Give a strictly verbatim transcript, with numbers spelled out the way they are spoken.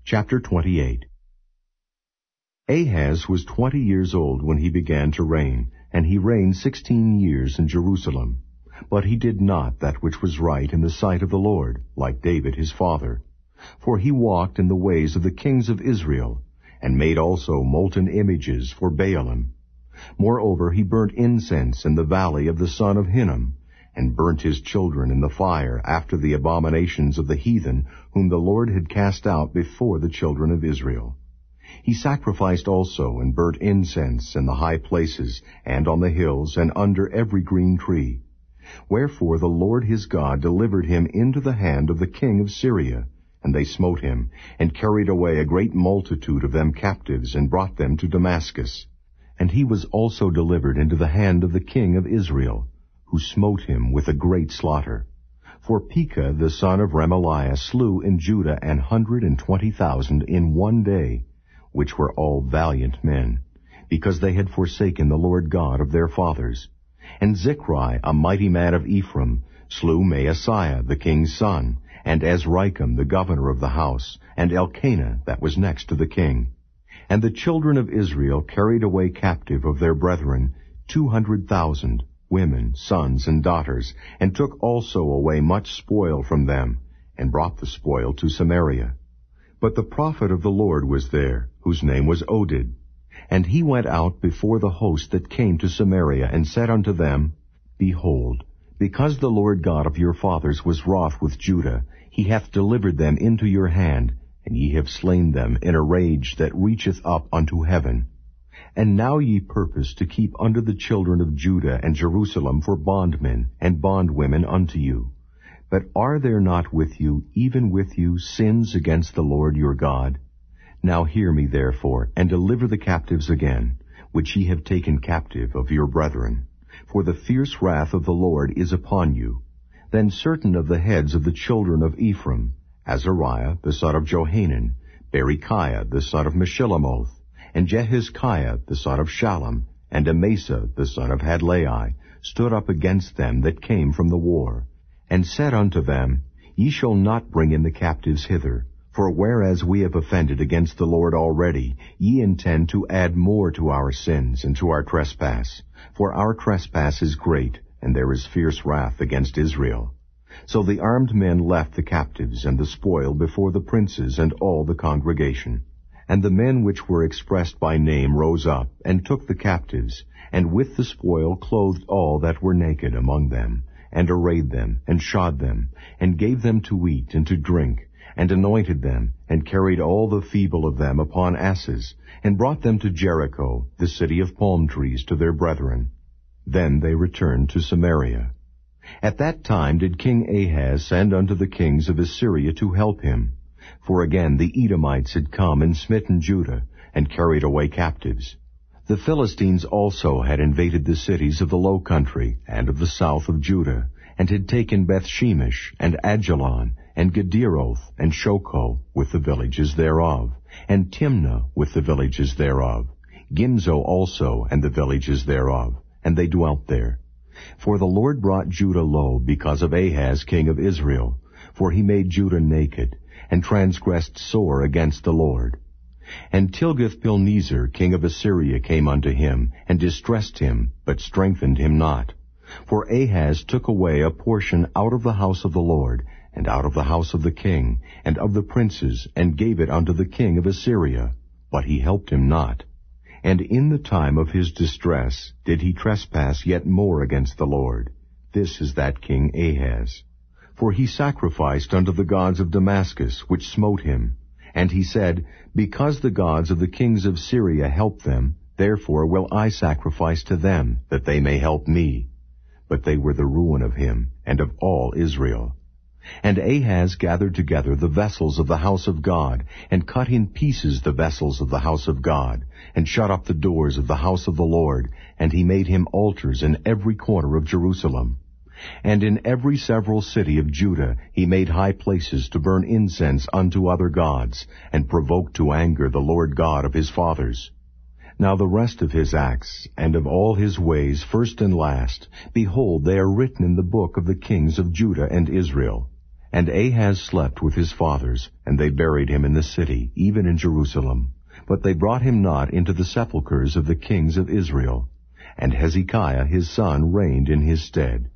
Chapter twenty-eight. Ahaz was twenty years old when he began to reign, and he reigned sixteen years in Jerusalem. But he did not that which was right in the sight of the Lord, like David his father. For he walked in the ways of the kings of Israel, and made also molten images for Baalim. Moreover, he burnt incense in the valley of the son of Hinnom, and burnt his children in the fire after the abominations of the heathen, whom the Lord had cast out before the children of Israel. He sacrificed also and burnt incense in the high places, and on the hills, and under every green tree. Wherefore the Lord his God delivered him into the hand of the king of Syria, and they smote him, and carried away a great multitude of them captives, and brought them to Damascus. And he was also delivered into the hand of the king of Israel, who smote him with a great slaughter. For Pekah the son of Remaliah slew in Judah an hundred and twenty thousand in one day, which were all valiant men, because they had forsaken the Lord God of their fathers. And Zichri, a mighty man of Ephraim, slew Maaseiah the king's son, and Azrikam the governor of the house, and Elkanah that was next to the king. And the children of Israel carried away captive of their brethren two hundred thousand, women, sons, and daughters, and took also away much spoil from them, and brought the spoil to Samaria. But the prophet of the Lord was there, whose name was Oded. And he went out before the host that came to Samaria, and said unto them, Behold, because the Lord God of your fathers was wroth with Judah, he hath delivered them into your hand, and ye have slain them in a rage that reacheth up unto heaven. And now ye purpose to keep under the children of Judah and Jerusalem for bondmen and bondwomen unto you. But are there not with you, even with you, sins against the Lord your God? Now hear me therefore, and deliver the captives again, which ye have taken captive of your brethren. For the fierce wrath of the Lord is upon you. Then certain of the heads of the children of Ephraim, Azariah the son of Johanan, Berechiah the son of Meshillemoth, and Jehizkiah the son of Shallum, and Amasa the son of Hadlai, stood up against them that came from the war, and said unto them, Ye shall not bring in the captives hither, for whereas we have offended against the Lord already, ye intend to add more to our sins and to our trespass. For our trespass is great, and there is fierce wrath against Israel. So the armed men left the captives and the spoil before the princes and all the congregation. And the men which were expressed by name rose up, and took the captives, and with the spoil clothed all that were naked among them, and arrayed them, and shod them, and gave them to eat and to drink, and anointed them, and carried all the feeble of them upon asses, and brought them to Jericho, the city of palm trees, to their brethren. Then they returned to Samaria. At that time did King Ahaz send unto the kings of Assyria to help him. For again the Edomites had come and smitten Judah, and carried away captives. The Philistines also had invaded the cities of the low country, and of the south of Judah, and had taken Bethshemesh, and Ajalon, and Gederoth, and Shoko, with the villages thereof, and Timnah, with the villages thereof, Gimzo also, and the villages thereof, and they dwelt there. For the Lord brought Judah low because of Ahaz king of Israel, for he made Judah naked, and transgressed sore against the Lord. And Tilgath-Pilneser king of Assyria came unto him, and distressed him, but strengthened him not. For Ahaz took away a portion out of the house of the Lord, and out of the house of the king, and of the princes, and gave it unto the king of Assyria. But he helped him not. And in the time of his distress did he trespass yet more against the Lord. This is that king Ahaz. For he sacrificed unto the gods of Damascus, which smote him. And he said, Because the gods of the kings of Syria help them, therefore will I sacrifice to them, that they may help me. But they were the ruin of him, and of all Israel. And Ahaz gathered together the vessels of the house of God, and cut in pieces the vessels of the house of God, and shut up the doors of the house of the Lord, and he made him altars in every corner of Jerusalem. And in every several city of Judah he made high places to burn incense unto other gods, and provoked to anger the Lord God of his fathers. Now the rest of his acts, and of all his ways, first and last, behold, they are written in the book of the kings of Judah and Israel. And Ahaz slept with his fathers, and they buried him in the city, even in Jerusalem. But they brought him not into the sepulchres of the kings of Israel. And Hezekiah his son reigned in his stead.